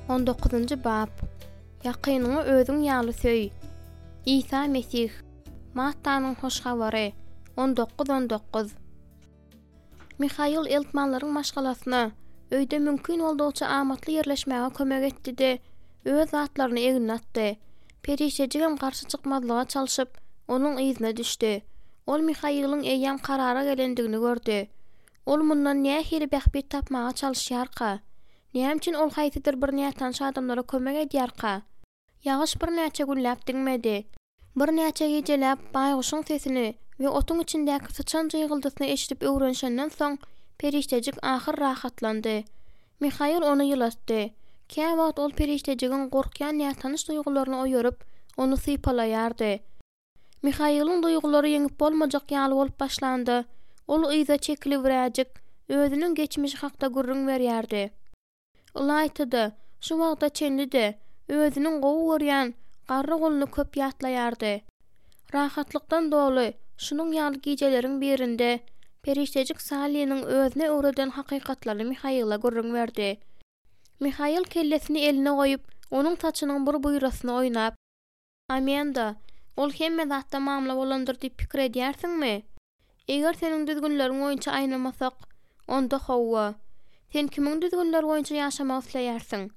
19-njy bab. Yakynyňy özüň ýaly söý. İsa Mesih. Mattanyň hoş habary. 19-19. Mihail eltmanlaryň maşgalasyna öýde mümkin boldugyça amatly ýerleşmäge kömek etdi-de öz zatlaryny egine atdy. Perişejigem garşy çykmazlyga çalyşyp onuň yzyna düşdi. Ol Mihail'ın eýýän karara gelendigini gördü. Ol mundan nähili bähbit tapmaga çalyşýarka? Näme üçin ol haýsydyr bir näçe adamlara kömek edýärka? Ýagyş bir näçe günläp diňmedi. Bir näçe gejelap baýguşyň sesini we otuň içindäki sıçan jyğyldysyny eşidip öwrenşenden soň periştejik ahir rahatlandy. Mihail onu ýylatdy. Käwagt ol periştejigiň gorkýan näçe tanyş duýgularyny oýaryp onu sypalaýardy. Mihail'ın duýgulary ýeňip bolmajak ýaly bolup başlandy. Ol yza çekilip biräjik özüniň geçmişi hakda gurrun berýärdi. Ol aýtdy, şu wagtda çendidi, özüniň gowy görýän garry goluny köp ýatlaýardy. Rahatlykdan doly şunuň ýaly gejeleriň birinde periştejik Saliynyň özüne öwreden hakykatlary Mihail'a gurrun berdi. Mihail kellesini eline goýup, onuň saçynyň bir buýrasyny oýnap, "Amenda, ol hemme zatda mamla bolandyr diýip pikir edýärsiňmi? Eger seniň düzgünleriň boýunça aýnamasak, onda howwa. Sen kimiň düzgünleri boýunça ýaşamak isleýärsiň?"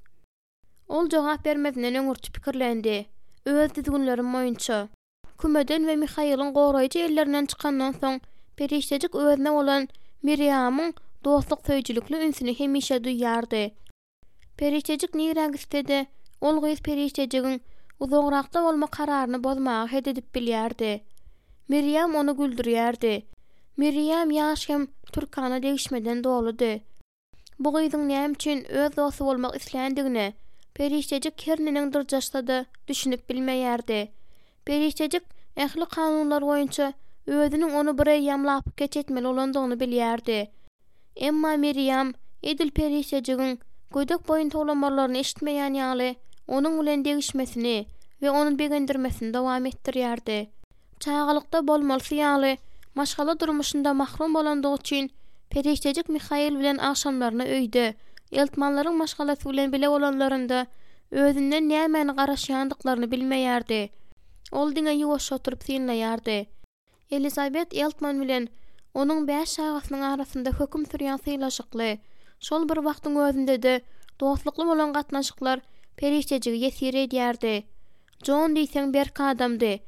Ol jogap bermezden öňürçi pikirlendi. Öz düzgünlerim boýunça. Kümeden we Mihail'ın goraýjy ellerinden çykandan soň periştejik özüne bolan Miriamyň dostluk söýjülükli ünsini hemişe duýýardy. Periştejik niräk istedi, ol gyz periştejigiň uzagrakda bolma kararyny bozmagy hededip bilýärdi. Miriam onu güldürýärdi. Miriam ýaş hem türkana degişmeden doludy. Bu gyzyň näme üçin öz dosty bolmak isleýändigini periştejik herniniň dyrjaşda düşünüp bilmeýärdi. Periştejik ähli kanunlar boýunça özüniň onu birey ýamlap geçetmeli olandygyny bilýärdi. Emma Miriam edil periştejigiň gödek boýun toglamarlaryny eşitmeýän ýaly onuň bilen degişmesini we onu begendirmesini dowam etdirýärdi. Çağalykda bolmalysy ýaly maşgala durmuşynda mahrum bolandygy üçin periştejik Mihail bilen akşamlaryna öýde eltmanlaryň maşgalasy bilen bile bolanlarynda özünden nämäni garaşýandyklaryny bilmeýärdi. Ol diňe ýuwaş oturup synlaýardy. Elizabet Eltman bilen onuň 5 şagasynyň arasynda höküm sürýän sylaşykly. Şol bir wagtyň özünde de dostlukly bolan gatnaşyklar periştejigi ýesir edýärdi. John diýseň berk adamdy.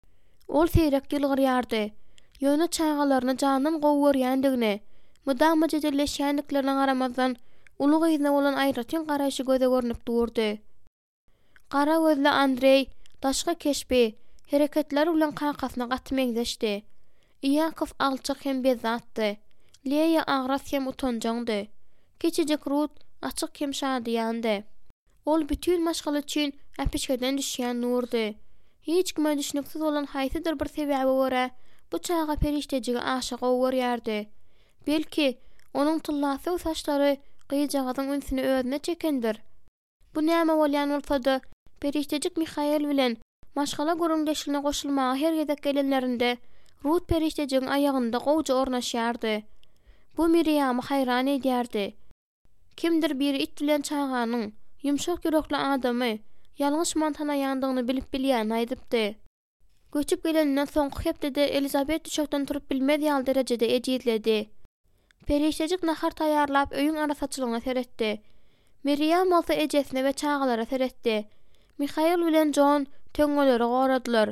Ol seýrek ýylgyrýardy. Ýöne çağalaryny janyň gowy görýändigini, mudama jejelleşýändiklerine garamazdan uly gyzyna bolan aýratyn garaşy göze görnüp durdy. Gara gözli Andrey daşga keşbi, hereketleri bilen kankasyna gaty meňzeşdi. Ýakow alçak hem bezatdy. Leýa agras hem utanjaňdy. Keçijek Rut açyk hem şadyandy. Ol bütün maşgala üçin äpişgeden düşýän nurdy. Hiç kime düşünüksiz bolan haýsydyr bir sebäbi görä bu çağa periştejigi aşyk görýärdi. Belki onuň tullasy we saçlary gyýjagadyň ünsini özüne çekendir. Bu näme bolýan bolsa-da periştejik Mihail bilen maşgala gurundeşiline goşulmaga her gedek gelenlerinde Rut periştejigiň aýagynda gowja ornaşýardy. Bu Miriamy haýran edýärdi. Kimdir biri it bilen çağanyň yumşak ýürekli adamy ýalňyş mantanaýandygyny bilip bilýän aýdypdy. Göçüp gelenden soňky hepde Elizabet düşekden turup bilmez ýaly derejede ejizledi. Periştejik nahar taýýarlap öýüň arasaçylygyna seretdi. Miriam bolsa ejesine we çağalara seretdi. Mihail bilen John töňgeleri goradylar.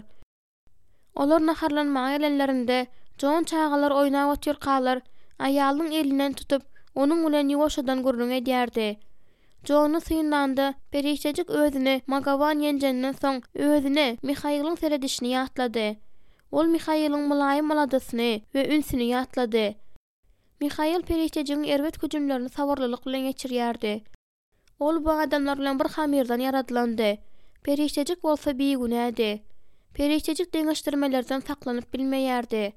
Olar naharlanmaga gelenlerinde John çağalar oýnap otyrkalar aýalyň elinden tutup onuň bilen ýuwaşadan gurrun edýärdi. Johny syňlandy, periştejik özüni magawan ýenjenden soň özüne Mihail'ın seredişini ýatlady. Ol Mihail'ın mulayym maladasyny we ünsini ýatlady. Mihail periştejigiň erwet hüjümlerini sabarlylyk bilen geçirýärdi. Ol bu adamlar bilen bir hamirdan yaradylandy. Periştejik bolsa biýgunädi. Periştejik deňeşdirmelerden saklanyp bilmeýärdi.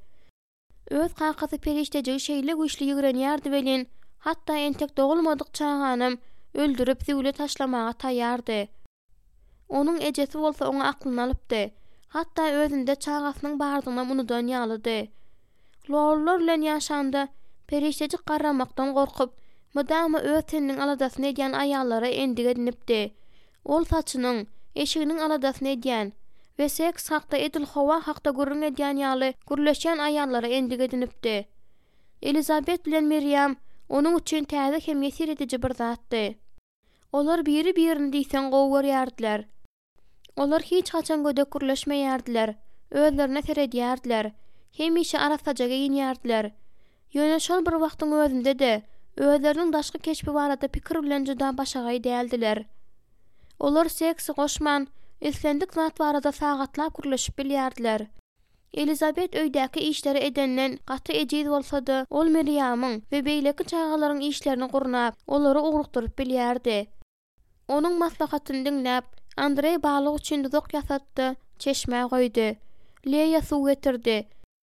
Öz kakasy periştejigi şeýle güýçli ýigrenýärdi bilen hatda entek dogulmadyk çağanam öldürüp ziwle taşlamaga taýýardy. Onuň ejesi bolsa oňa aklyn alypdy. Hatda özünde çağasynyň bardygyna unudan ýalydy. Lorlar bilen ýaşanda periştejik garamakdan gorkup Mudama ötünün aladasyny edýän aýallara endige dinipdi. Ol saçynyň, eşiginiň aladasyny edýän we seks hakda edil howa hakda gurrun edýän ýaly gürleşen aýallara endige dinipdi. Elizabet bilen Miriam onuň üçin täze hem ýesir edici bir zatdy. Olar biri-birini diýsen gowy görýärdiler. Olar hiç haçan gödek gürleşmeýärdiler, özlerine seredýärdiler, hemişe arasaja giyinýärdiler. Ýöne şol bir wagtyň özünde de özleriniň daşky keşpi barada pikir bilen juda başagaý däldiler. Olar seksi goşman, islendik zat barada sagatlap gürleşip bilýärdiler. Elizabet öýdäki işleri edenden gaty ejiz bolsa-da, ol Miriamyň we beýleki çağalaryň işlerini gurnap, olary ugrukdyryp bilýärdi. Onuň maslahatyny dinläp, Andrey balyk üçin duzak ýasatdy, çeşme goýdy. Leýa suw getirdi.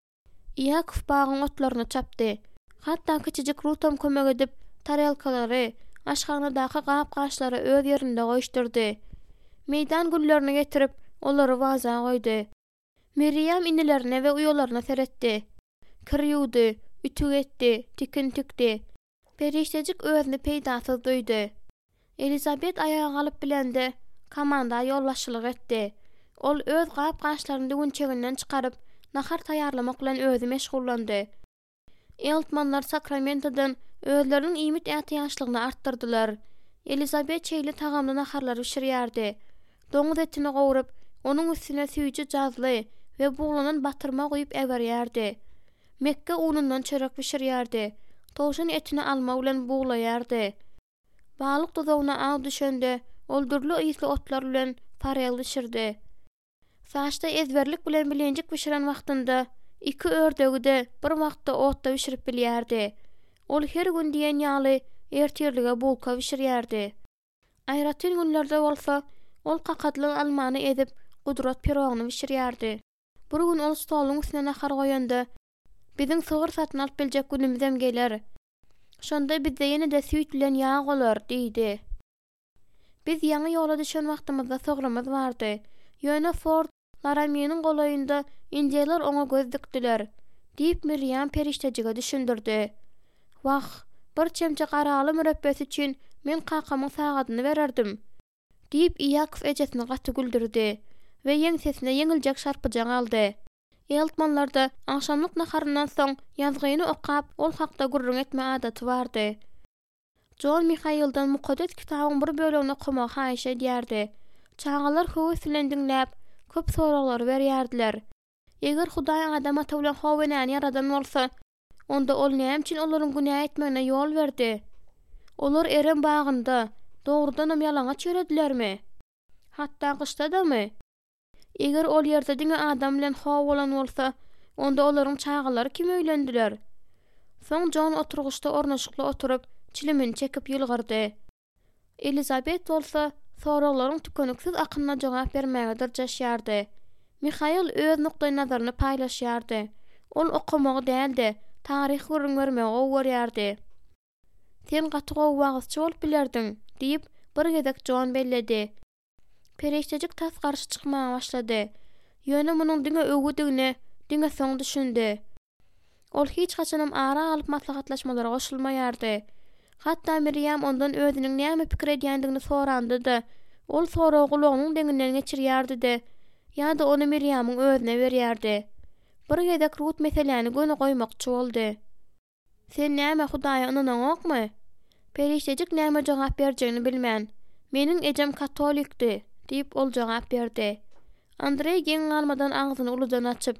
Ýakow bagyň otlaryny çapdy. Hatda kiçijik Rutam kömek edip tarelkalary, aşhanadaky gap-gaşlary öz ýerinde goýuşdurdy. Meýdan güllerini getirip olary waza goýdy. Miriam inilerine we uyalaryna seretdi. Kir ýuwdy, ütü etdi, tikin tükdi. Periştejik özüni peýdasyz duýdy. Elizabet ayağa galyp bilende komanda ýollaşylyk etdi. Ol öz gap-gaşlaryny dünçeginden çykaryp nahar taýýarlamak bilen özü meşgullandy. Eltmanlar Sacramento'dan özleriniň iýmit ätýaşlygyny artdyrdylar. Elizabet çeýli tagamly naharlar pişirýärdi. Doňuz etini gowurup, onuň üstüne süýji jazly we buğlanan batyrma goýup eberýärdi. Mekke unundan çörek pişirýärdi. Towşan etini alma bilen buğlaýardy. Balyk dozagyna aw düşende, oldurly ýysly otlar bilen farel düşirdi. Saçda ezberlik bilen bilenjik pişiren wagtynda iki ördegi de bir wagtda otda pişirip bilýärdi. Ol her gün diýen ýaly ertirlige bulka pişirýärdi. Aýratyn günlerde bolsa, ol kakatly almany edip gudrat pirogyny pişirýärdi. Bir gün ol stoluň üstüne nahar goýanda, biziň sygyr satyn alyp biljek günümizem geler. Şonda bizde ýene-de süýt bilen ýağ bolar, diýdi. Biz ýaňy ýola düşen wagtymyzda sogrumyz bardy. Ýöne Ford Laramynyň golaýynda injeler oňa göz dikdiler, diýip Miriam periştejige düşündirdi. Wah, bir çemçe garaly mürebbesi üçin men kakamyň sagadyny bererdim, diýip Ýakow ejesini gaty güldürdi we ýeňsesine ýeňiljek şarpyjak aldy. Eltmanlarda akşamlyk naharyndan soň ýazgyny okap, ol hakda gurrun etme adaty bardy. John Michail'dan mukaddes kitabyň bir bölegini okumagy haýyş edýärdi. Çağalar höwüslen dinläp, köp soraglar berýärdiler. Eger Hudaý adam ata bilen howwenäni ýaradan bolsa, onda ol näme üçin olaryň günah etmegine ýol berdi? Olar eren bagynda dogrudanam ýalaňa çöredilermi? Hatda gyşdadamy? Eger ol ýerde diňe adam bilen how bolan bolsa, onda olaryň çağalary kim öýlendiler? Soň John oturguşda ornaşykly oturup, çilimini çekip ýylgyrdy. Elizabet bolsa, soraglaryň tükeniksiz akynyna jogap bermäge dirjaşýardy. Mihail öz nukdaý nazaryny paýlaşýardy. Ol okumagy däldi, taryh görünmegi öwürýärdi. Sen gaty gowagysçy bolup bilerdiň, diýip bir gezek John belledi. Periştejik tas garşy çykmaga başlady. Ýöne munyň diňe öwüdigini, diňe soň düşündi. Ol hiç haçanam ara alyp maslahatlaşmalara goşulmaýardy. Hatda Miriam ondan özüniň näme pikir edýändigini sorandy-da, ol soragy gulagynyň deňinden geçirýärdi-de, ýa-da onu Miriamyň özüne berýärdi. Bir gezek Rut meseleni göne goýmakçy boldy. Sen näme Hudaýa ynanokmy? Periştejik näme jogap berjegini bilmän. Meniň ejem katolikdi, diýip ol jogap berdi. Andrey geň almadan agzyny uludan açyp,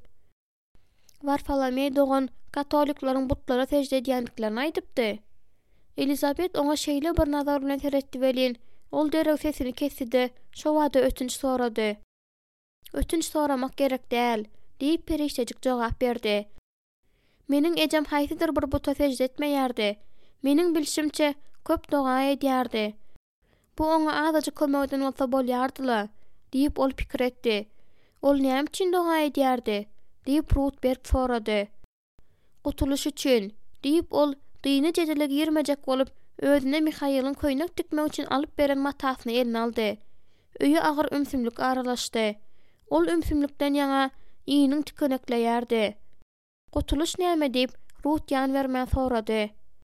Varfalomey dogan katoliklaryň butlara secde edýändiklerini aýdypdy. Elizabet oňa şeýle bir nazar bilen seretdi welin, ol dereg sesini kesdi-de, şo wada ötünç sorady. Ötünç soramak gerek däl, diýip periştejik jogap berdi. Meniň ejem haýsydyr bir buta secde etmeýärdi. Meniň bilşimçe köp doga edýärdi. Bu oňa azaja kömegden bolsa bolýardyla, diýip ol pikir etdi. Ol näme üçin doga edýärdi? diýip Rutberg sorady. Gutuluş üçin, diýip ol dyny jedeleg ýermejek bolup, özüne Mihail'ın köýnek dikmek üçin alyp beren matasyny eline aldy. Öýe agyr ümsümlik aralaşdy. Ol ümsümlikden ýaňa iýiniň tükenekleýärdi. Gutuluş näme diýip Rut ýan bermän sorady.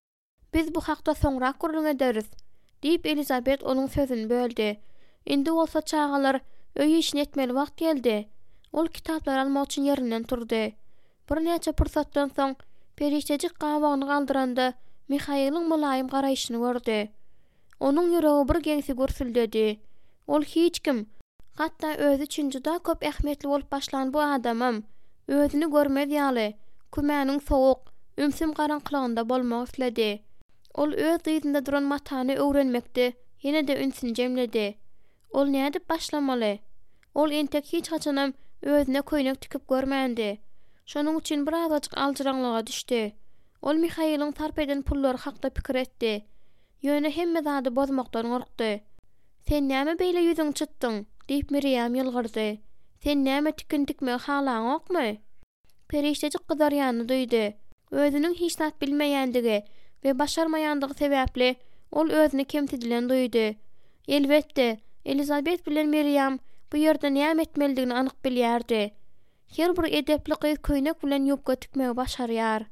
Biz bu hakda soňra gurrun ederiz, diýip Elizabet onuň sözüni böldi. Indi bolsa çağalar öýe işini etmeli wagt geldi. Ol kitaplar almak üçin ýerinden turdy. Bir näçe pursatdan soň periştejik gabagyny galdyranda Mihaýylyň mulaýym garaýşyny gördi. Onuň ýüregi bir geňsi gürsüldedi. Ol hiç kim, hatda özü üçin juda köp ähmiýetli bolup başlan bu adamam, özüni görmez ýaly, kümäniň sowuk, ümsüm garaňkylygynda bolmak isledi. Ol öz ýüzünde duran matany öwrenmekde, ýene-de ünsini jemledi. Ol näde başlamaly? Ol entek hiç haçanam özüne köýnek tikip görmändi. Şonuň üçin bir azajyk alçyraňlyga düşdi. Ol Mihaýylyň sarp eden pullary hakda pikir etdi. Ýöne hemme zady bozmakdan gorkdy. Sen näme beýle ýüzüň çytdyň? Diýip Miriam ýylgyrdy. Sen näme tikin tikmek halaň okmy? Periştejik gyzar ýanyny duýdy. Özüniň hiç zat bilmeýändigi we başarmaýandygy sebäpli ol özüni kemtidilen duýdy. Elbetde, Elizabet bilen Miriam bu ýerde näme etmelidigini anyk bilýärdi. Her bir edepli gyz köýnek bilen ýupga tikmegi başarýar.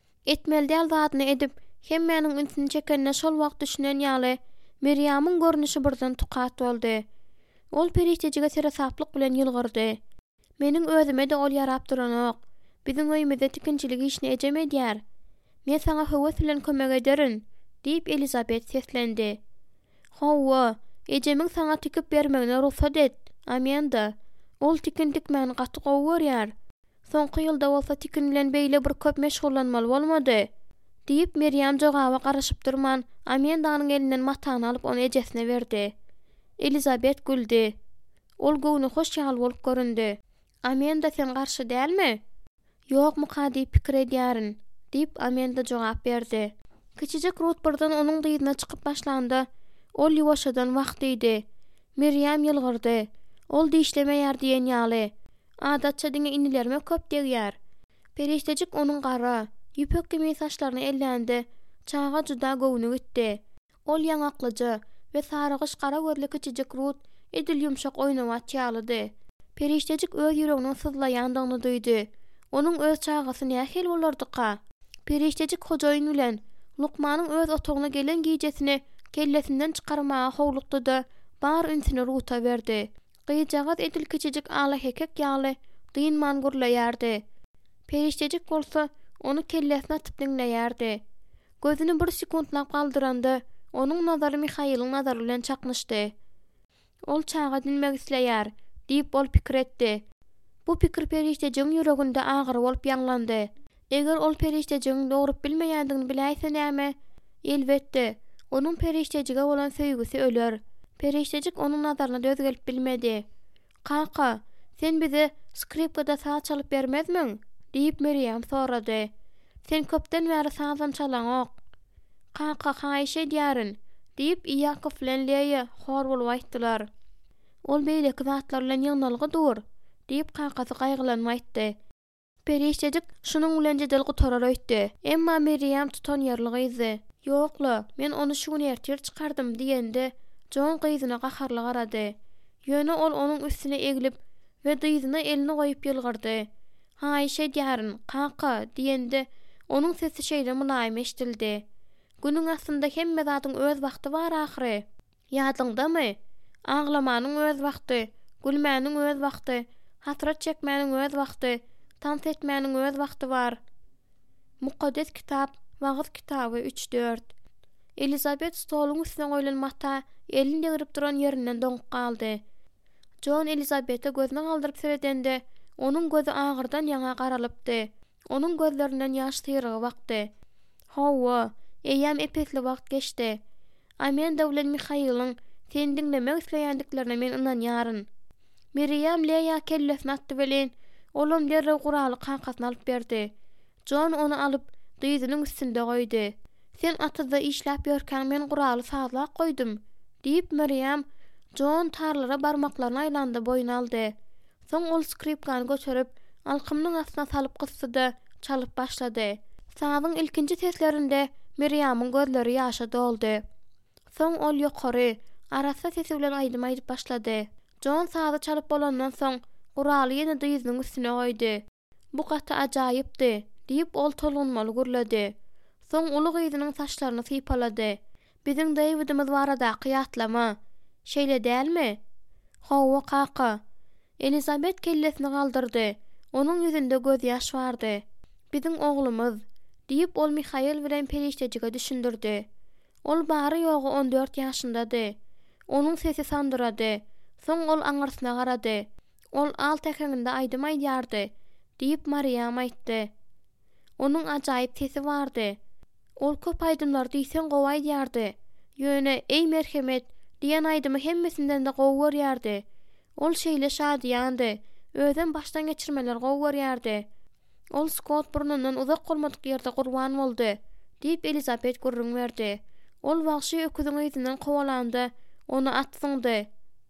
Etmeli zadyny edip hemmäniň ünsini çekenne şol wagt düşünen ýaly Miriamyň görnüşi birden tukat boldy. Ol periştejige serasaplyk bilen ýylgyrdy. Meniň özüme-de ol ýarap duranok. Biziň öýümizde tikinçilik işini ejem edýär. Men saňa höwes bilen kömek ederin, diýip Elizabet seslendi. Hawa, ejemiň saňa tikip bermegine ruhsat et. Amenda. Ol tikin tikmäni gaty gowurýar. Soňky ýylda bolsa tikin bilen beýle bir köp meşgullanmaly bolmady, diýip Miriam jogaba garaşyp durman Amendanyň elinden matany alyp onu ejesine berdi. Elizabet güldi. Ol göwüne hoş ýaly bolup göründi. Amenda sen garşy dälmi? Ýok muqady pikir edýärin, diýip Amenda jogap berdi. Kiçijek Ruth birden onuň dyýyna çykyp başlandy. Ol ýuwaşadan wagt idi. Miriam ýylgyrdy. Ol diýişlemeýär diýen ýaly. Adatça diňe inilerime köp degýär. Periştejik onuň gara, ýüpek gibi saçlaryny elländi. Çaga juda göwüne gitdi. Ol ýaňaklyjy we sarygyş gara gözli kiçijek Ruth edil ýumşak oýnawat ýalydy. Periştejik öz ýüreginiň sızlaýandygyny duýdy. Onuň öz çagasy nähil bolardyka? Periştejik hojaýyn bilen Lukmanyň öz otagyna gelen giýjesini kellesinden çykarmaga howlukdy da bar ünsini Ruth'a berdi. Gyýjagaz edil kiçijik ala hekek ýaly dyn mangurlaýardy. Periştejik bolsa onu kellesine atyp diňleýärdi. Gözüni bir sekundlap galdyranda onuň nazary Mihaýylyň nazary bilen çaknyşdy. Ol çaga dinmek isleýär, diýip ol pikir etdi. Bu pikir periştejiň ýüreginde agyr bolup ýanglandy. Eger ol periştejiň dogrup bilmeýändigini biläýse näme? Elbetde, onuň periştejige bolan söýgüsi öler. Periştejik onuň nazaryna döz gelip bilmedi. Kaka, sen bize skripkada saz çalyp bermezmiň? Diýip Miriam sorady. Sen köpden bäri sazan çalan ok. Kaka, haýşe diýärin, diýip Ýakob bilen Leýa hor bolup aýtdylar. Ol beýleki zatlar bilen ýygnalygy dur, diýip kakasy gaýgylanma aýtdy. Periştejik şunuň bilen jedel gutarar öýtdi. Emma Miriam tutan ýerli gyzy. Ýokla, men onu şu gün ertir çykardym diýende Jon gyzyna gaharly garady. Ýöne ol onuň üstüne egilip we dyzyna elini goýup ýylgyrdy. Haýşe diýärin, kaka diýende onuň sesi şeýle mulaýym eşdildi. Günüň aslynda hemme zatyň öz wagty bar ahyry. Ýadyňdamy? Aglamanyň öz wagty, gülmäniň öz wagty, hasrat çekmäniň öz wagty, tans etmäniň öz wagty bar. Mukaddes kitap, Wagyz kitaby 3-4. Elizabet stoluň üstüne goýulmata elinde girip duran ýerinden doňup galdy. Jon Elizabete gözüni galdyryp seredende onuň gözi agyrdan ýaňa garalypdy. Onuň gözlerinden ýaş tyrygy bakdy. Hawa, eýäm epesli wagt geçdi. Amenda bilen Mihaýylyň sen diňlemek isleýändiklerine men ynanýaryn. Miriam Leýa kellesini atdy bilen olum derre guraly kankasyny alyp berdi. Jon onu alyp dyzynyň üstünde goýdy. Sen atyda işläp ýörkäň men guraly sazlak goýdum, diýip Miriam Jon tarlara barmaklaryny aýlandy boýuna aldy. Soň ol skripkany götürüp alkymyň astyna salyp gysdy, çalyp başlady. Sazyň ilkinji seslerinde Miriamyň gözleri ýaşa doldy. Soň ol ýokary, arasa sesi bilen aýdym aýdyp başlady. Jon sazy çalyp bolandan soň guraly ýene dyzynyň üstüne goýdy. Bu gaty ajaýypdy, diýip ol tolgunmaly gürledi. Soň ulu gyzynyň saçlaryny sypalady. Biziň Davidimiz barada kıyatlama. Şeýle dälmi? Hawa kaka. Elizabet kellesini galdyrdy. Onuň ýüzünde göz ýaş bardy. Biziň oglumyz diýip ol Mihail bilen periştejige düşündirdi. Ol bary ýogy 14 ýaşyndady. Onuň sesi sandyrady. Soň ol aňyrsyna garady. Ol al tekenginde aýdym aýdýardy diýip Mariam aýtdy. Onuň ajaýyp sesi bardy. Ol köp aýdymlar diýsen gowy aýdýardy. Ýöne ey merhemet diýen aýdymy hemmesinden de gowy görýärdi. Ol şeýle şadyandy. Özüm başdan geçirmeler gowy görýärdi. Ol Scott burnundan uzak bolmadyk ýerde gurban boldy diýip Elizabet gurrun berdi. Ol wagşy öküziň ýüzünden kowalandy, onu atsyňdy.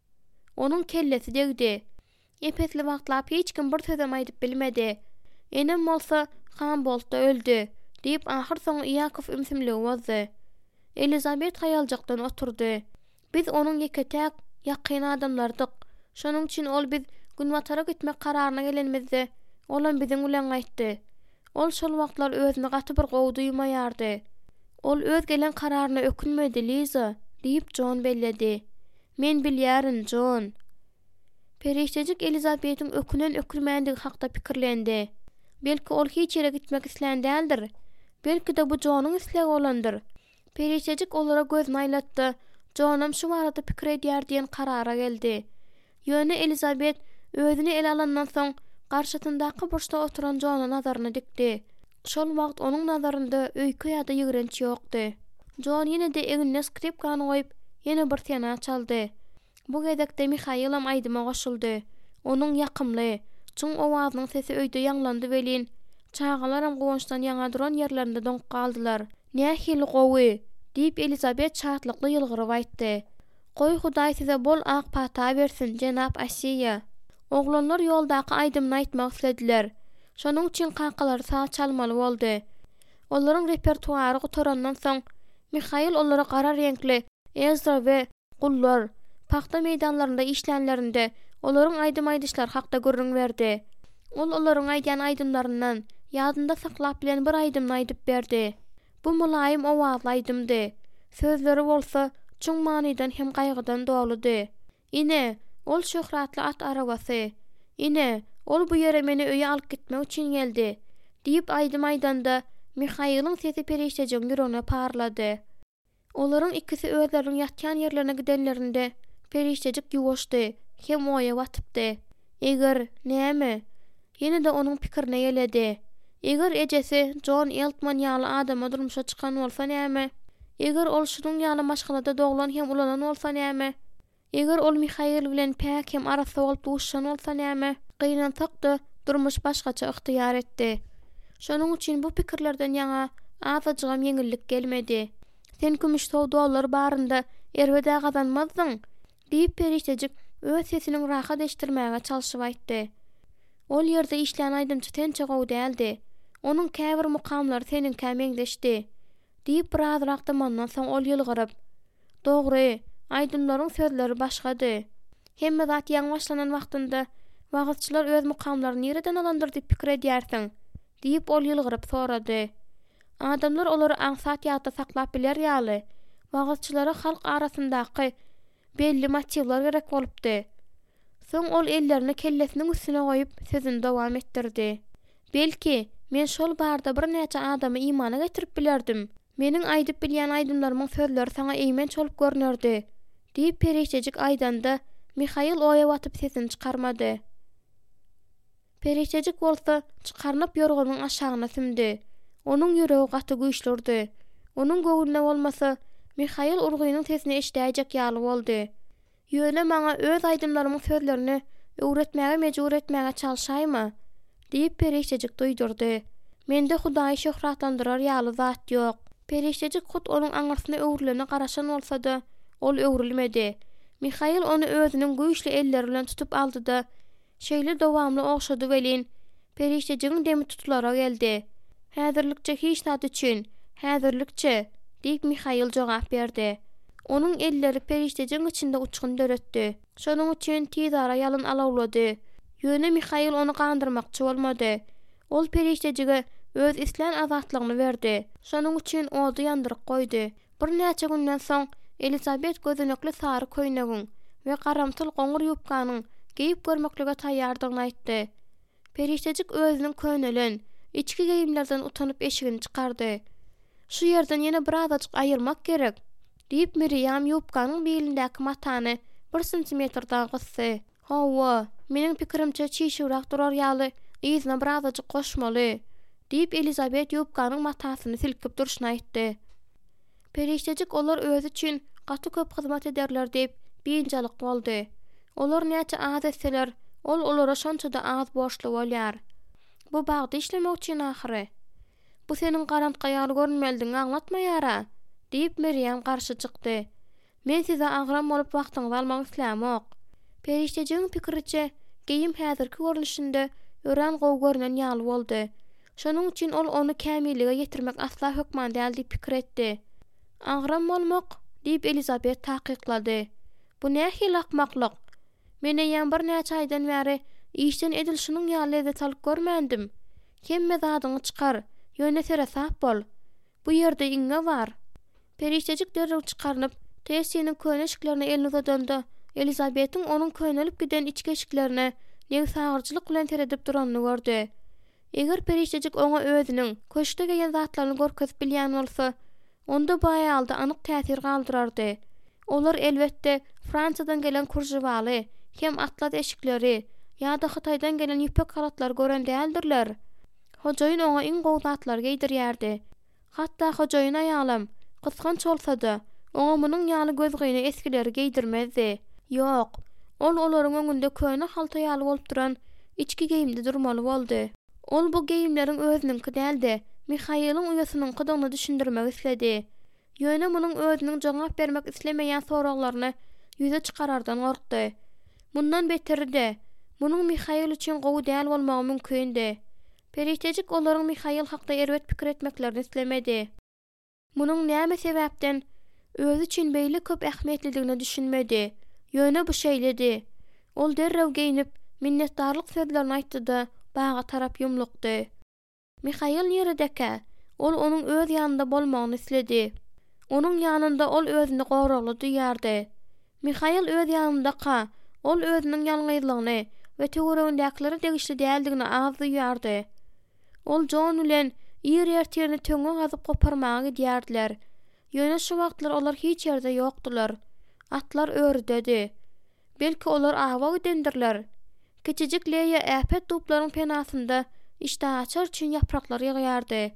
Onuň kellesi degdi. Epetli wagtlap hiç kim bir sözem aýdyp bilmedi. Enem bolsa Hamboltda öldü diýip ahir soň Yakov ümsimli bozdy. Elizabet haýaljakdan oturdy. Biz onuň ýeketäk ýakyn adamlardyk. Şonuň üçin ol biz Günbatara gitmek kararyna gelenmizde olam biziň bilen gaýtdy. Ol şol wagtlar özüni gaty bir gowy duýmaýardy. Ol öz gelen kararyna ökünmedi Liza diýip John belledi. Men bilýärin John. Periştejik Elizabetiň ökünen ökülmändige hakda pikirlendi. Belki ol hiç ýere gitmek isländäldir. Belki de bu Johnyň islegi olandyr. Periştejik olara gözüni aýlatdy. Johnam şu barada pikir edýär diýen karara geldi. Ýöne Elizabet özüni ele alandan soň garşysyndaky burçda oturan Johna nazaryny dikdi. Şol wagt onuň nazarynda öýkü ýa-da ýigrenç ýokdy. John ýene de egine skripkany goýup ýene bir tena çaldy. Bu gezekde Mihail'am aýdyma goşuldy. Onuň ýakymly, çuň owazynyň sesi öýde ýanglandy welin. Çağalaram goňşdan ýaňa duran ýerlerinde doňup galdylar. "Nähili gowy?" diýip Elizabet çatlykly ýylgyryp aýtdy. "Goý Hudaý size bol ak pata bersin, jenap Asiya." Oglanlar ýoldaky aýdymyny aýtmak istediler. Şonuň üçin kankalary sağ çalmaly boldy. Olaryň repertuary gutarandan soň Mihail olary gara renkli Ezra we gullar paxta meýdanlarynda işlänlerinde olaryň aýdym aýdyşlar hakda görüň berdi. Ol olaryň aýdýan aýdymlaryndan ýadynda saklap bilen bir aýdymny aýdyp berdi. Bu mulaýym owazly aýdymdy. Sözleri bolsa çuň manydan hem gaýgydan doludy. "Ine, ol şöhratly at arabasy. Ine, ol bu ýere meni öýe alyp gitmek üçin geldi." diýip aýdym aýdanda Mihail'ın sesi periştejik ýüregine parlady. Olaryň ikisi özleriň ýatýan ýerlerine gidenlerinde periştejik ýuwaşdy, hem oýa watypdy. "Eger näme?" Ýene de onuň pikirine geledi. "Eger ejesi John Eltman ýaly adama durmuşa çykan bolsa näme? Eger ol şunuň ýaly maşgalada doglan hem ulanan bolsa näme? Eger ol Mihail bilen päk hem arasy bolup duşan bolsa näme?" Gynansak-da durmuş başgaça yktyýar etdi. Şonuň üçin bu pikirlerden ýaňa azajygam ýeňillik gelmedi. "Sen kümüş sowdalar barynda erwede gazanmazdyň" diýip periştejik öz sesiniň rahat eşdirmäge çalyşyp aýtdy. Ol ýerde işlän aýdymçy tençe gowy däldi. Onuň käbir mukamlary senin kämeňdeşdi diýip birazrak damandan soň ol ýylgyryp, "Dogry, aýdymlaryň sözleri başgady. Hemme zat ýaňy başlanan wagtynda wagtçylar öz mukamlaryny nereden alandyr diýip pikir edýärsiň" diýip ol ýylgyryp sorady. Adamlar olary aňsat ýa-da saklap biler ýaly. Wagtçylara halk arasyndaky belli motivler gerek bolupdy. Soň ol ellerini kellesiniň üstüne goýup sözüni dowam etdirdi. "Belki men şol barda bir näçe adamy imana getirip bilerdim. Meniň aýdyp bilýän aýdymlarymyň sözleri saňa eýmen çolup görnerdi" diýip periştejik aýdanda Mihail oýa watyp sesini çykarmady. Periştejik bolsa çykarnyp ýorganyň aşagyna simdi. Onuň ýüregi gaty güýçlürdi. Onuň göwüne bolmasa Mihail urgynyň sesini eşdäjek ýaly boldy. "Ýöne maňa öz aýdymlarymyň sözlerini öwretmäge mejbur etmäge çalşaýma" diýip periştejik duýdurdy. "Mende Hudaý şöhratlandyrar ýaly zat ýok." Periştejik hut onuň aňyrsyna öwrülene garaşan bolsa-da ol öwrülmedi. Mihail onu özüniň güýçli elleri bilen tutup aldy-da şeýle dowamly ogşady welin periştejigiň demi tutulara geldi. "Häzirlikçe hiç zat üçin, häzirlikçe" diýip Mihail jogap berdi. Onuň elleri periştejiň içinde uçgun döretdi. Şonuň üçin tizara ýalyn alawlady. Ýöne Mihail onu gandyrmakçy bolmady. Ol periştejige öz islen azatlygyny berdi. Şonuň üçin odu ýandyryp goýdy. Bir näçe günden soň Elizabet gözünekli sary köýnegiň we garamtyl goňur ýupkanyň giyip görmeklige taýýardygyny aýtdy. Periştejik özüniň könelen, içki geyimlerden utanyp eşigini çykardy. Şu yerden ýene bir azajyk aýyrmak gerek, diýip Miriam ýupkanyň belindäki matany 1 sentimetrdan gysdy. Hawa, meniň pikirimçe çişirak durar ýaly, ýyzyna bir azajyk goşmaly, diýip Elizabet ýupkanyň matasyny silkip duruşyny aýtdy. Periştejik olar özü üçin gaty köp hyzmat ederler diýip biýinjalyk boldy. Olar näçe az etseler, olara şonça da az borçly bolýar. Bu bagda işlemek üçin ahyry. Bu seniň garant gaýaly görünmeldiň aňlatmaýara, diýip Miriam garşy çykdy. Men size agram bolup wagtyňyzy almak islämok. Periştejiň pikiriçe, geyim häzirki görünüşinde ören gowy görünen ýaly boldy. Şonuň üçin onu kämillige ýetirmek asla hökman däl diýip pikir etdi. Agram bolmak, diýip Elizabet takyklady. Bu nähili akmaklyk. Mene ýan bir näçe aýdan bäri işden edilşiniň ýaly lezzet alyp görmendim. Hemme zadyňy çykar, ýöne sere sap bol. Bu ýerde iňe var. Periştejik derrew çykarnyp, tesiniň köne eşiklerine elini uzatdy. Elizabetiň onuň könelip giden içki eşiklerine näme sagyrçylyk bilen teredip duranyny gördü. Eger periştejik oňa özüniň köşkde gelen zatlaryny görkezip bilýän bolsa, onda bu aýalda anyk täsir galdyrardy. Olar elbetde Fransadan gelen kurjywaly, hem atlas eşikleri, ýa-da Hytaýdan gelen ýüpek halatlar gören däldirler. Hojaýyn oňa iň gowy zatlar giydirýärdi. Hatda hojaýyn aýalam, kysganç bolsa-da, oňa munyň ýaly gözgüýüne eskileri giydirmezdi. Ýok, olaryň öňünde köne halta ýaly bolup duran içki geyimde durmaly boldy. Ol bu geyimleriň özüniňki däldi, Mihaýylyň uýasynyň kydygyny düşündirmek isledi. Ýöne munyň özüniň jogap bermek islemeýän soraklaryny ýüze çykarardan gorkdy. Mundan beterdi, munyň Mihaýyl üçin gowy däl bolmagy mümkindi. Periştejik olaryň Mihaýyl hakda erbet pikir etmeklerini islemedi. Munyň näme sebäpden özü üçin beýle köp ähmiýetliligini düşünmedi. Ýöne bu şeýledi. Ol derrew geyinip minnetdarlyk sözlerini aýtdy-da baga tarap ýumlukdy. Mihaýyl ýeredeke, ol onuň öz ýanynda bolmagyny isledi. Onuň ýanynda ol özüni gowragly duýardy. Mihaýyl öz ýanynda ol özüniň ýalňyzlygyny we töweregindäkileri degişli däldigini az duýardy. Ol John bilen ýer-ýertirini töňe gazyp goparmagy gidýärdiler. Ýöne şu wagtlar olar hiç ýerde ýokdular. Atlar ördedi. Belki olar awa gidendirler. Keçijik leýe äpet duplaryň penasynda işte açar üçin ýapraklar ýygýardy.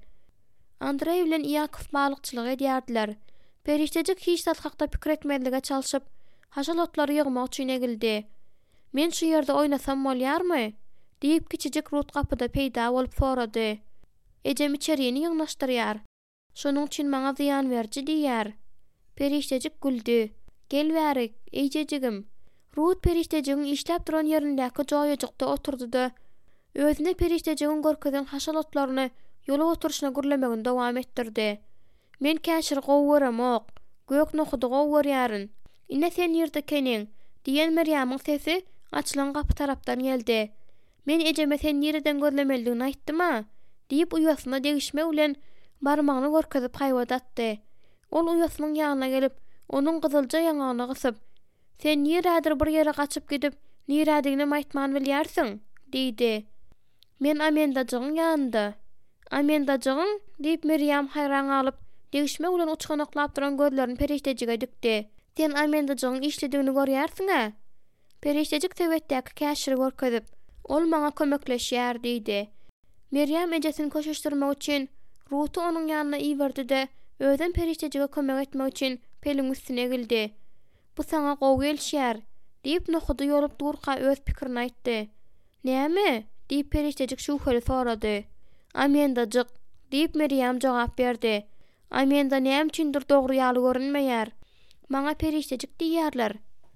Andrei bilen Ýakow balykçylyk edýärdiler. Periştejik hiç zat hakda pikir etmedlige çalyşyp, haşalatlary ýygmak üçin egildi. Men şu ýerde oýnasam bolýarmy? Diýip kiçijik Rut kapyda peýda bolup sorady. Ejem içeriýini ýygnaşdyrýar. Şonuň üçin maňa ziýan berji diýär. Periştejik güldü. Gel bärik, eýjejigim. Rut periştejigiň işläp duran ýerindäki joýajykda oturdy-da, özüne periştejigiň görkezen haşalatlaryny ýola oturuşyna gürlemegini dowam etdirdi. Men käşir gowy göramok, gök nohudy gowy görýäryn. Ine sen ýerde keniň, diýen Miriamyň sesi açylan kapy tarapdan geldi. Men ejeme sen ýerden görlemeldigini aýtdyma, diýip uýasyna degişme bilen barmagyny görkezip haýwadatdy. Ol uýasynyň ýanyna gelip, onuň gyzylja ýangyna gysyp, sen nirädir bir ýere gaçyp gidip, nirädigini aýtman bilýärsiň, diýdi. Men Amendajygyň ýanynda. Amendajygyň, diýip Miriam haýran alyp, degişme bilen uçganaklap duran gözlerini periştejige dikdi. Sen Amendajygyň işledigini görýärsiň-a? Periştejik sebetdäki käşiri görkezip, ol maňa kömekleşýär, diýdi. Miriam ejesini köşeşdirmek üçin Rutu onuň ýanyna iýberdi-de, özüm periştejige kömek etmek üçin pelin üstüne egildi. Bu saňa gowy gelýär, diýip nohudy ýolup durka öz pikirini aýtdy. Näme? diýip periştejik şuhly sorady. Amendajyk, diýip Miriam jogap berdi. Amenda näme üçindir dogry ýaly görünmeýär. Maňa periştejik diýýärler.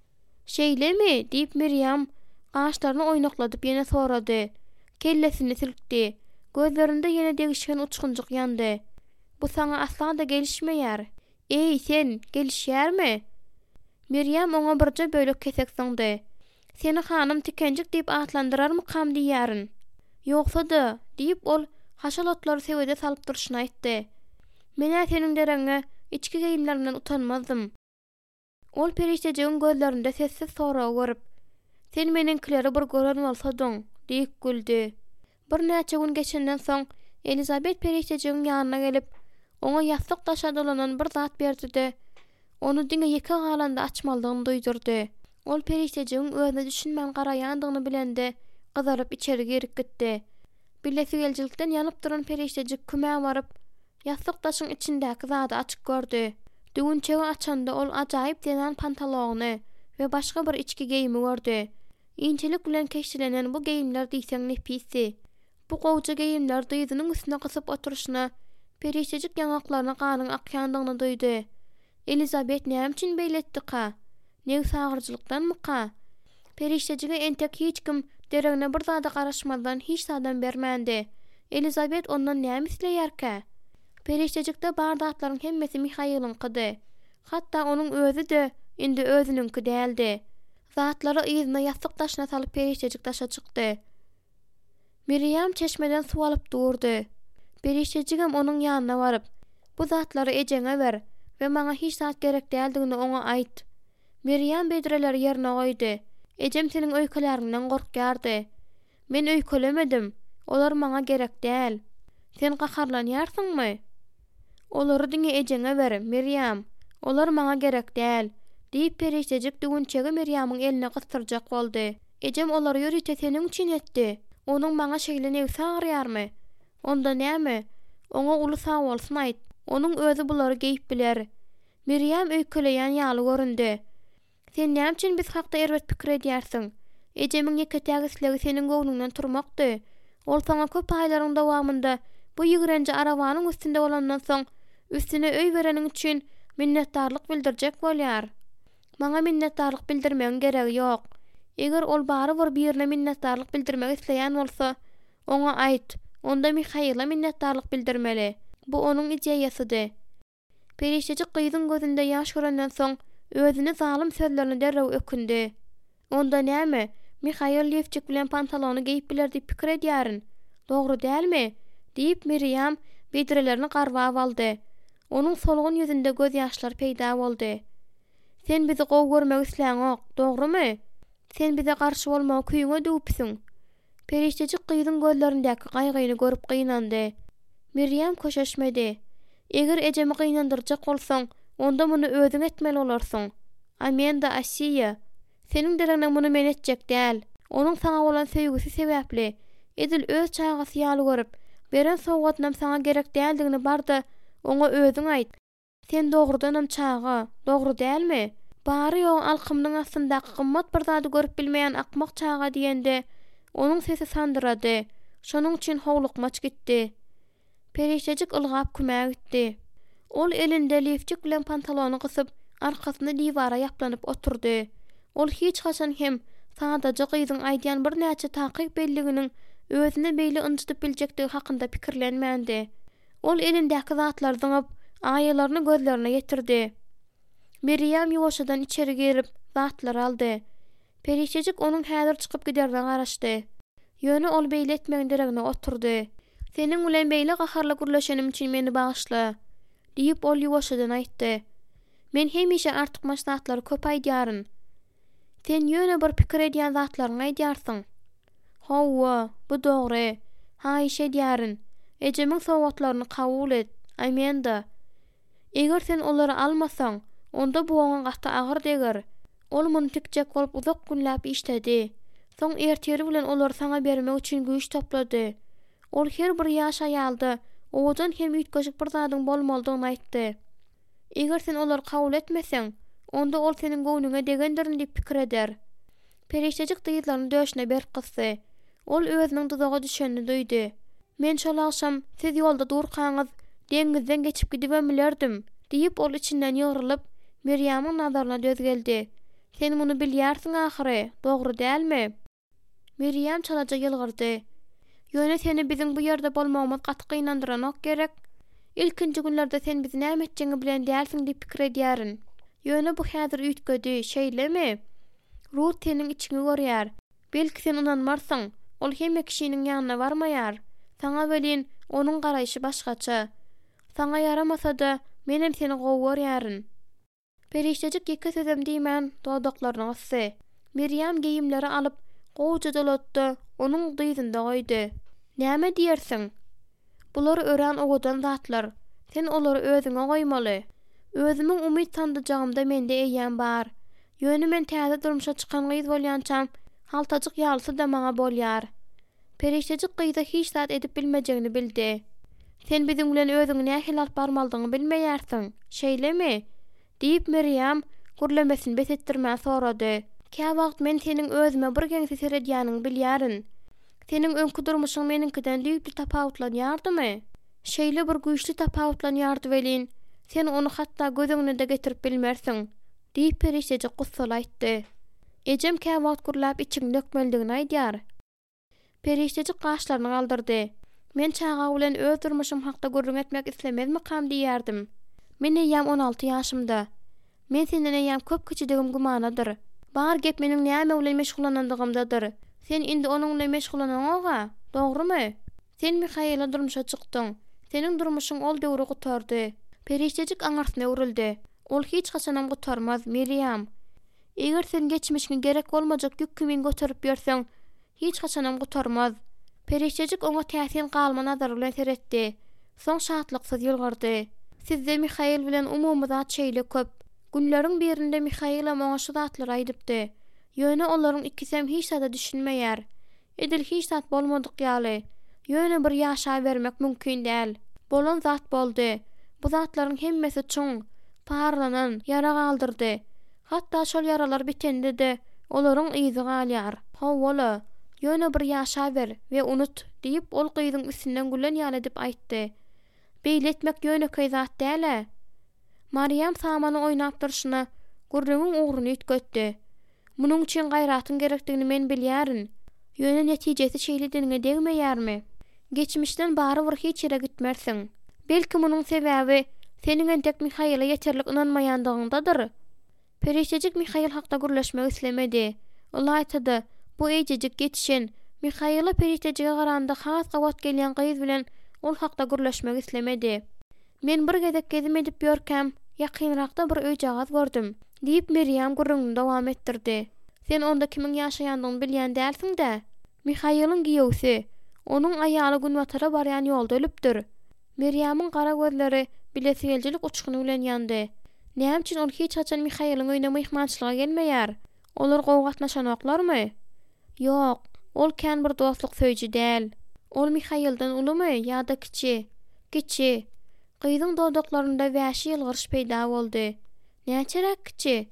Şeýlemi? diýip Miriam gaşlaryny oýnakladyp ýene sorady. Kellesini silkdi. Gözlerinde ýene degişen uçgunjyk ýandy. Bu saňa asla da gelişmeýär. Ey sen, gelişýärmi? Miriam oňa birje bölek kesek soňdy. Seni hanım tikenjik diýip atlandyrarmy kam diýärin? Ýoksa-da, diýip ol Haşal otları sevede salıp duruşuna aýtdy. "Men senin dereňe içki geyimlerinden utanmazdım." Ol periştejigin gözlerinde sessiz soragy görüp, "Sen meninkileri bir gören bolsadyň" diýip güldü. Bir näçe gün geçenden soň Elizabet periştejigin ýanyna gelip, oňa ýastyk taşa dolanan bir zat berdi-de, onu diňe ýeke galanda açmaldygyny duýdurdy. Ol periştejigin özüne düşünmän garaýandygyny bilende gyzaryp içeri girip gitdi. Billesi geljilikden ýanyp duran periştejik küme baryp, ýastyk taşyň içindäki zady açyk gördü. Düğünçegi açanda ol ajaýyp denan pantalony we başga bir içki geyimi gördü. Inçilik bilen keşilenen bu geyimler diýseň nepisi. Bu gowja geyimler dyzynyň üstüne gysyp oturuşyna, periştejik ýangaklaryna ganyň akýandygyny duýdy. Elizabet näme üçin beýletdi-ka? Näme sagyrjylykdanmy-ka? Periştejige entek hiç kim deregine bir zada garaşmazdan hiç sadan bermändi. Elizabet ondan näme isleýärkä? Periştejikde bar zatlaryň hemmesi Mihaýylynkydy. Hatda onuň özü de indi özününki däldi. Zatlary ýyzyna ýastyk taşyna salyp periştejik taşa çykdy. Miriam çeşmeden su alyp durdy. Periştejigem onuň ýanyna baryp, "Bu zatlary ejeňe ber we maňa hiç zat gerek däldigini oňa aýt." Miriam bedreleri ýerine goýdy. "Ejem senin öýkelerinden gorkýardy. Men öýkelemedim. Olar maňa gerek däl. Sen gaharlanýarsyňmy? Olary diňe ejeňe ber, Miriam. Olar maňa gerek däl." diýip periştejik düğünçegi Miriamyň eline gystyrjak boldy. "Ejem olary ýörüte seniň üçin etdi. Onuň maňa şeýle näme sagrýarmy? Onda näme? Oňa uly sag bolsun aýt. Onuň özü bulary geýip biler." Miriam öýkeleýän ýaly göründi. "Sen näme üçin biz hakda erbet pikir edýärsiň? Ejemiň ýeketägi islegi seniň göwnüňden turmakdy. Ol saňa köp aýlaryň dowamynda bu ýigrenji arabanyň üstünde bolandan soň üstüne öý bereniň üçin minnetdarlyk bildirjek bolýar. Maňa minnetdarlyk bildirmegiň geregi ýok. Eger ol bary bir birine minnetdarlyk bildirmek isleýän bolsa, oňa aýt. Onda Mihaýyla minnetdarlyk bildirmeli. Bu onuň ideýasydy." Periştejik gyzyň gözünde ýaş görenden soň özüni zalim sözlerini derrew ökündi. "Onda näme? Mihaýyl lifçik bilen pantalony geýip biler diýip pikir edýärin. Dogry dälmi?" diýip Miriam bedrelerini garwap aldy. Onuň solgun ýüzünde göz ýaşlary peýda boldy. "Sen bizi gowy görmek isläňok, dogrymy? Sen bize garşy bolmagy küýüňe düwüpsiň." Periştejik gyzyň gözlerindäki gaýgyny görüp gynandy. Miriam köşeşmedi. "Eger ejemi gynandyrjak bolsaň, onda muny özüň etmeli olarsyň. Amenda Asiýa, seniň dereňe muny men etjek däl. Onuň saňa bolan söýgüsi sebäpli. Edil öz çagasy ýaly görüp, beren sowgatnam saňa gerek däldigini barda oňa özüň aýt. Sen dogrudanam çaga, dogry dälmi? Bary ýok alkymyň astyndaky gymmat bir zady görüp bilmeýän akmak çaga" diýende onuň sesi sandyrady. Şonuň üçin howlukmaç gitdi. Periştejik ylgap kümäge gitdi. Ol elinde lifçik bilen pantalony gysyp, arkasyny diýwara ýaplanyp oturdy. Ol hiç haçan hem sadaja gyzyň aýdýan bir näçe takyp belliginiň özüne beýle ynjytyp biljekdigi hakynda pikirlenmändi. Ol elindäki zatlar zyňyp, aýalaryny gözlerine getirdi. Miriam ýoşadan içeri girip zatlar aldy. Periştejik onuň häzir çykyp giderden garaşdy. Ýöne ol beýle etmegiň deregine oturdy. "Seniň bilen beýle gaharly gürleşenim üçin meni bagyşla" diýip ol ýoşadan aýtdy. "Men hemişe artykmaş zatlary köp aýdýaryn. Sen ýöne bir pikir edýän zatlaryň aýdýarsyň." "Hawa, bu dogry. Ha iş edýärin. Ejemiň sowgatlaryny kabul et. Amenda. Eger sen olary almasaň, onda bu oňa gaty agyr deger." Ol muny tikjek bolup uzak günläp işledi. Soň erteri bilen olary saňa bermek üçin güýç toplady. Ol her bir ýaş aýaldy, owadan hem üýtgeşik bir zadyň bolmalydygyny aýtdy. "Eger sen olary kabul etmeseň, onda ol seniň göwnüňe degendirin" diýip pikir eder. Periştejik dyýlaryny döşüne berip gysdy. Ol özüniň dudaga düşenini duýdy. "Men şol akşam siz ýolda durkaňyz, deňizden geçip gidip bilerdim" diýip ol içinden ýygrylyp Miriamyň nazaryna döz geldi. "Sen muny bilýärsiň ahyry, dogry dälmi?" Miriam çalaja ýylgyrdy. "Ýöne seni bizim bu ýerde bolmagymyz gaty gynandyrmak gerek. Ilkinji günlerde sen bizi näme etjeňi bilen dälsiň diýip pikir edýärin. Ýöne bu häzir üýtgedi, şeýlemi? Ruh seniň içiňi görýär. Belki sen unanmarsyň, ol hemme kişiniň ýanyna barmaýar. Saňa welin Onun garaýşy başgaça. Saňa yaramasa da menem seni gowar ýaryn. Periştejik ýeke sözüm diýmän dodaklaryny gyssy. Miriam geyimleri alyp gowja dolatdy, onuň dyzynda goýdy. Näme diýersiň? Bular ören owadan zatlar. Sen olary özüňe goýmaly. Özümiň umyt sandajagymda mende eýýän bar. Ýöne men täze durmuşa çykan gyz bolýançam, haltajyk ýalsy da maňa bolýar. Periştejik gyza hiç zat edip bilmejegini bildi. Sen biziň bilen özüňi nähili alyp barmaldygyny bilmeýärsiň, şeýlemi? Diýip Miriam gürlemesini besetdirmä sorady. Kä wagt men seniň özüme bir geňsi seredýäniňi bilýärin. Seniň öňkü durmuşyň meninkiden düýpli tapawutlanýardymy? Şeýle bir güýçli tapawutlanýardy welin. Sen onu hatda gözüňe de getirip bilmersiň. Diýip periştejik gussalaytdy. Ejem kä wagt gürläp içiň dökmeldigini aýdýar. Periştejik gaşlaryny galdyrdy. Men çaga bilen öz durmuşym hakda gürrüň etmek islemezmi kam diýärdim. Men eýýäm 16 ýaşymda. Men senden eýýäm köp kiçidigim gumanadyr. Bar gep meniň näme bilen meşgullandygymdadyr. Sen indi onuň bilen meşgullanýaňa, dogrymy? Sen Mihaýyla durmuşa çykdyň. Seniň durmuşyň ol döwri gutardy. Periştejik aňarsyna urildi. Ol hiç haçanam gutarmaz, Miriam. Eger sen geçmişiň gerek bolmajak ýük kimin götürüp ýörseň, hiç haçanam gutarmaz. Periştejik oňa täsin galma nazar bilen seretdi. Soň şatlyksyz ýylgyrdy. Sizde Mihaýyl bilen umumy zat şeýle köp. Günleriň birinde Mihaýyl oňa şu zatlary aýdypdy. Ýöne olaryň ikisem hiç da düşünmeýär. Edil hiç zat bolmadyk ýaly. Ýöne bir ýaşa bermek mümkin däl. Bolan zat boldy. Bu zatlaryň hemmesi çuň, parlanan, yara galdyrdy. Hatda şol yaralar bitende de olaryň izi galýar. Howala, ýöne bir ýaşa ber we unut diýip ol gyzyň üstünden gülen ýaly edip aýtdy. Beýletmek ýöne köý zat däl. Mariam samany oýnap durşyna gurrüňiň ugruny ýetgetdi. Munuň üçin gaýratyň gerekdigini men bilýärin. Ýöne netijesi şeýle deniňe degmeýärmi? Geçmişden bary bir hiç ýere gitmersiň. Belki munuň sebäbi seniň entek Mihaýyla ýeterlik inanmaýandygyňdadyr. Periştejik Mihaýyl hakda gürleşmek islemedi. Ol aýtdy, bu eýjejik geçişen Mihaýyla periştejige garanda has gawat gelýän gyz bilen ol hakda gürleşmek islemedi. Men bir gezek gezim edip ýörkäm, ýakynrakda bir öýjagaz gördüm, diýip Miriam gurrungy dowam etdirdi. Sen onda kimiň ýaşaýandygyny bilýän dälsiň-de. Mihaýylyň giýewsi, onuň aýaly Günwatara barýan ýolda ölüpdir. Miriamyň gara gözleri bilesigeljilik uçkuny bilen ýandy. Näme üçin ol hiç haçan Mihaýylyň öýüne myhmançylyga gelmeýär? Olar gowgatnaşanoklarmy? Ýok, ol kän bir dostluk söýji däl. Ol Mihaýyldan ulymy ýa-da kiçi? Kiçi. Gyzyň dodaklarynda wäşi ýylgyryş peýda boldy. Näçerek kiçi?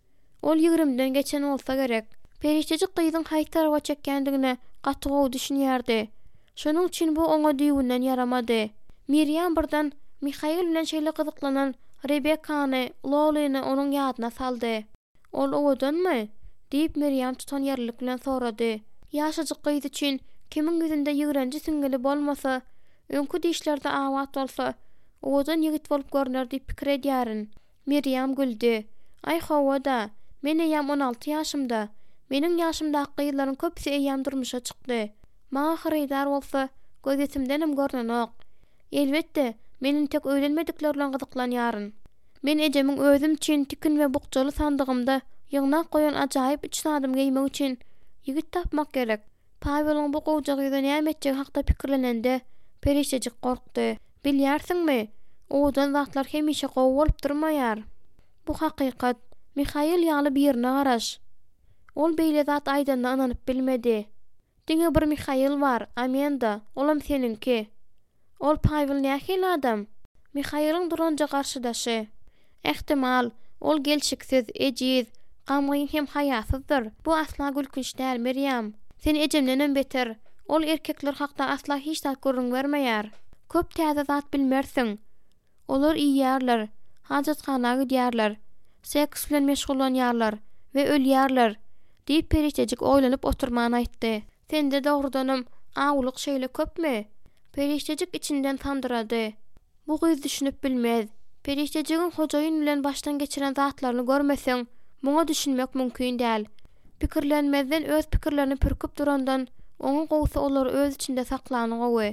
Ol 20-den geçen bolsa gerek. Periştejik gyzyň haýt tarawa çekkendigine gaty gowy düşünýärdi. Şonuň üçin bu oňa düýbünden yaramady. Miriam birden Mihaýyl bilen şeýle gyzyklanan Rebekany, Lollyny onuň ýadyna saldy. Ol owadanmy? Diýip Miriam tutan ýerlik bilen sorady. Ýaşajyk gyz üçin kimiň ýüzünde ýigrenji süňgeli bolmasa, öňkü diýişlerde awat bolsa, owadan ýigit bolup görner diýip pikir edýärin. Miriam güldü. Ay howada, men eýýäm 16 ýaşymda. Meniň ýaşymdaky gyzlaryň köpsi eýýäm durmuşa çykdy. Maňa harydar bolsa, gözetimdenim görnenok. Elbetde, menin tek öýlenmedikler bilen gyzyklanýaryn. Men ejemiň özüm üçin tikin we bukjaly sandygymda ýygnak goýan ajaýyp üç sadym geýmek üçin ýigit tapmak gerek. Pawelyň bu gowjak ýüze näme etjegi hakda pikirlenende periştejik gorkdy. Bilýärsiňmi? Owadan zatlar hemişe gowy bolup durmaýar. Bu hakykat. Mihaýyl ýaly birine garaş. Ol beýle zat aýdanda ananyp bilmedi. Diňe bir Mihaýyl bar, amenda, olam seninki. Ol Pavel nähili adam? Mihaýylyň duranja garşydaşy. Ehtimal, ol gelşiksiz, ejiz, gamgyň hem haýasyzdyr. Bu asla gülkünç däl, Miriam. Sen ejemden beter. Ol erkekler hakda asla hiç zat görüň bermeýär. Köp täze zat bilmersiň. Olar iýýärler, hajatxana gidýärler, seks bilen meşgullanýarlar we ölýärler. Diýip periştejik oýlanyp oturmany aýtdy. Sende dogrudanam awlyk şeýle köpmi? Periştejik içinden tandyrady. Bu gyz düşünüp bilmez. Periştejigiň hojaýyn bilen başdan geçiren zatlaryny görmeseň, muňa düşünmek mümkin däl. Pikirlenmezden öz pikirlerini pürküp durandan, oňa gowsa olar öz içinde saklany gowy.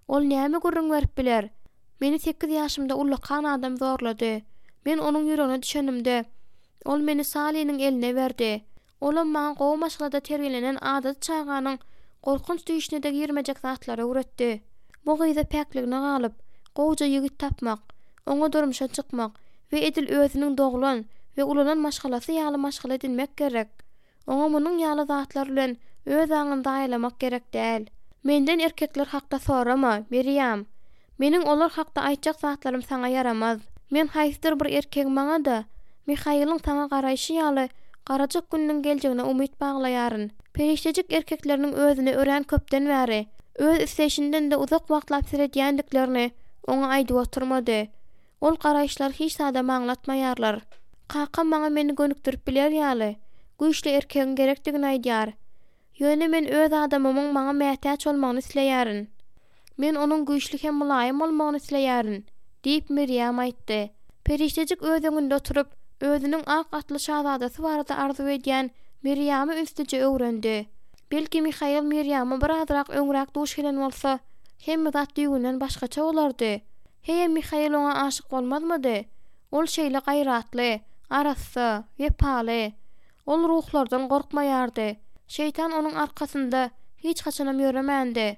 Ol näme gurrun berip biler? Meni 8 ýaşymda ullukan adam zorlady. Men onuň ýüregine düşenimde ol meni Salih'niň eline berdi. Olam maňa gowy maşgalada terbiýelenen adat çağanyň gorkunç düýüşine de girmejek zatlary öwretdi. Bu gyýda päkligine galyp, gowja ýigit tapmak, oňa durmuşa çykmak we edil özüniň doglan we ulanan maşgalasy ýaly maşgala edilmek gerek. Oňa munyň ýaly zatlar bilen öz aňynda aýlamak gerek däl. Menden erkekler hakda sorama, Miriam. Meniň olar hakda aýtjak zatlarym saňa yaramaz. Men haýsydyr bir erkek maňa da Mihaýylyň saňa garaýşy ýaly garajak günnüň geljegine umyt baglaýaryn. Periştejik erkekleriniň özüne ören köpden bäri öz isleşinden de uzak wagtlap süredýändiklerini oňa aýdyp oturmady. Ol garaýşlar hiç sada maňlatmaýarlar. Kaka maňa meni gönükdirip biler ýaly. Güýçli erkegiň gerekdigini aýdýar. Ýöne men öz adamymyň maňa mätäç bolmagyny isleýärin. Men onuň güýçli hem mulaýym bolmagyny isleýärin, diýip Miriam aýtdy. Periştejik öz öňünde oturup özüniň ak atly şahzadasy barada arzu edýän Miriamy üstüje öwrendi. Belki Mihaýyl Miriamy bir azrak öňrek duş gelen bolsa, hem zat düýgünden başgaça bolardy. Heýem Mihaýyl oňa aşyk bolmazmydy? Ol şeýle gaýratly, arassa, wepaly. Ol ruhlardan gorkmaýardy. Şeytan onuň arkasynda hiç haçanam ýöremändi.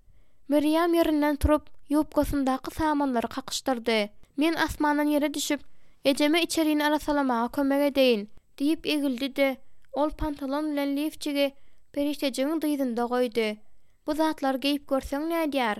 Miriam ýerinden turup ýupkasyndaky samanlary kakışdyrdy. Men asmandan ýere düşüp, ejeme içeriğini arasalamağa kömek edeyin, diýip egildi-de, ol pantalon bilen lifçigi periştejiň dyýdynda goýdy. Bu zatlar geýip görseň nädýär?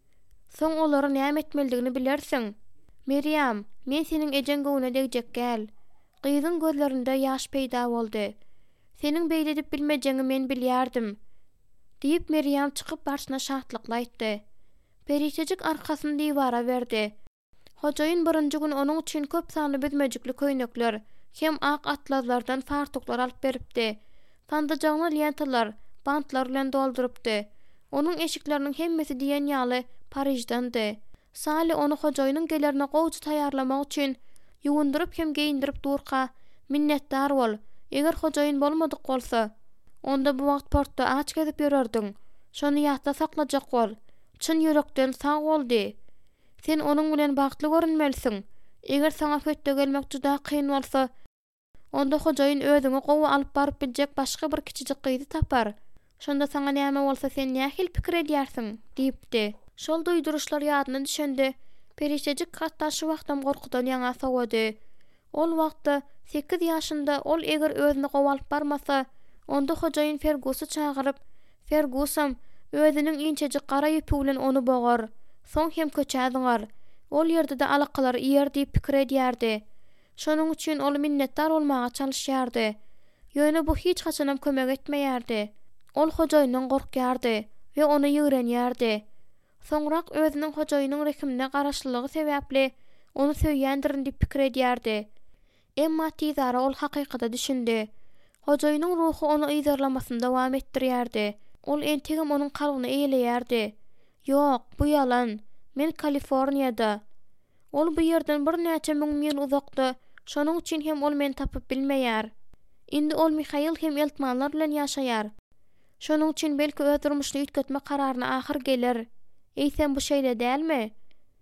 Soň olary näme etmeligini bilersiň. Miriam, men seniň ejen göwüne degjek gel. Gyzyň gözlerinde ýaş peýda boldy. Seniň beýledip bilmejeňi men bilýärdim, diýip Miriam çykyp başyna şahtlyklap aýtdy. Periştejik arkasyny diýwara berdi. Hojaýyn birinji gün onuň üçin köp sanly bizmejikli köýnekler hem ak atlazlardan fartuklar alyp beripdi. Tandajagyna lentalar, bantlar bilen doldurypdy. Onuň eşikleriniň hemmesi diýen ýaly Parijdandy. Salih onu hojaýynyň gelerine gowjy taýýarlamak üçin ýuwundyryp hem geyindirip durka, minnetdar bol. Eger hojaýyn bolmadyk bolsa, onda bu wagt portda aç gezip ýörerdiň. Şonu ýatda saklajak bol. Çyn ýürekden sag boldy. Sen onuň bilen bagtly görünmelisin. Eger saňa fötde gelmek juda kyn bolsa, onda hojaýyn özüňi gowy alyp baryp biljek başga bir kiçijik gyzy tapar. Şonda saňa näme bolsa sen nähil pikir edýärsiň, diýipdi. Şol duýduruşlar ýadyna düşendi. Periştejik hatda şu wagtdan gorkudan ýaňa sowady. Ol wagtda 8 ýaşynda ol eger özüni gowy alyp barmasa, onda hojaýyn Fergusy çagyryp, "Fergusam, özüniň inçejik gara ýüpi bilen onu bogar. Soň hem köçädiňar. Ol ýerde de alakalar ýer" diýip pikir edýärdi. Şonuň üçin ol minnetdar bolmaga çalyşýardy. Ýöne bu hiç haçanam kömek etmeýärdi. Ol hojaýyndan gorkýardy we ony ýörenýärdi. Soňrak özüniň hojaýynyň rekimine garaşlylygy sebäpli onu söýýändirin diýip pikir edýärdi. Emma tizara ol hakykata düşündi. Hojaýynyň ruhy onu ýyzarlamasynda dowam etdirýärdi. Ol entegem onuň kalbyny eýleýärdi. Ýok, bu ýalan. Men Kaliforniýada. Ol bu ýerden bir näçe müň mil uzakda. Şonuň üçin hem ol meni tapyp bilmeýär. Indi ol Mihaýyl hem eltmanlar bilen ýaşaýar. Şonuň üçin belki öz durmuşyny üýtgetme kararyna ahyr gelir. Eýsem bu şeýle dälmi?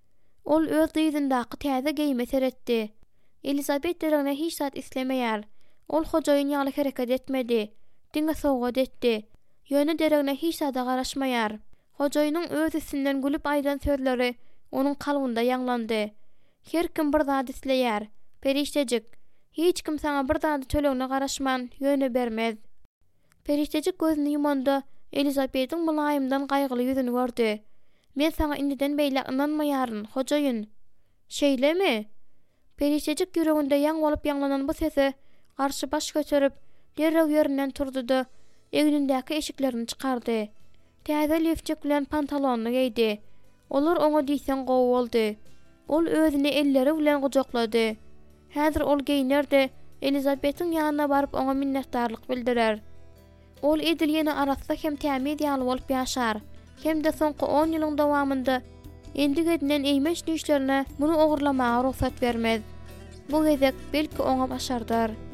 Ol öz dyýdyndaky täze geýme seretdi. Elizabet derine hiç zat islemeýär. Ol hojaýyn ýaly hereket etmedi. Diňe sowgat etdi. Ýöne derine hiç zada garaşmaýar. Hojaýynyň öz isinden gülüp aýdan sözleri onuň kalbynda ýanglandy. Her kim bir zat isleýär. Periştejik. Hiç kim saňa bir zat tölegine garaşman ýöne bermez. Periştejik gözüni ýumanda Elizabetiň mulaýymdan gaýgyly ýüzüni gördü. Men saňa indiden beýle inanmaýaryn, hojaýyn. Şeýlemi? Periştejik ýüreginde ýang bolup ýanglanan bu sesi garşy baş göterip derrew ýerinden turdy-da egnindäki eşiklerini çykardy. Täze lifçik bilen pantalonyny giydi. Olar oňa diýsen gowy boldy. Ol özüni elleri bilen gujaklady. Häzir ol geýnerde Elizabetiň ýanyna baryp oňa minnetdarlyk bildirer. Ol edil ýene arassa hem tämid ýaly bolup ýaşar. Hem de soňky 10 ýylyň dowamında endi gedilen eýmeş düşlerine muny ogurlamaga ruhsat bermez. Bu gezek belki oňa başardar.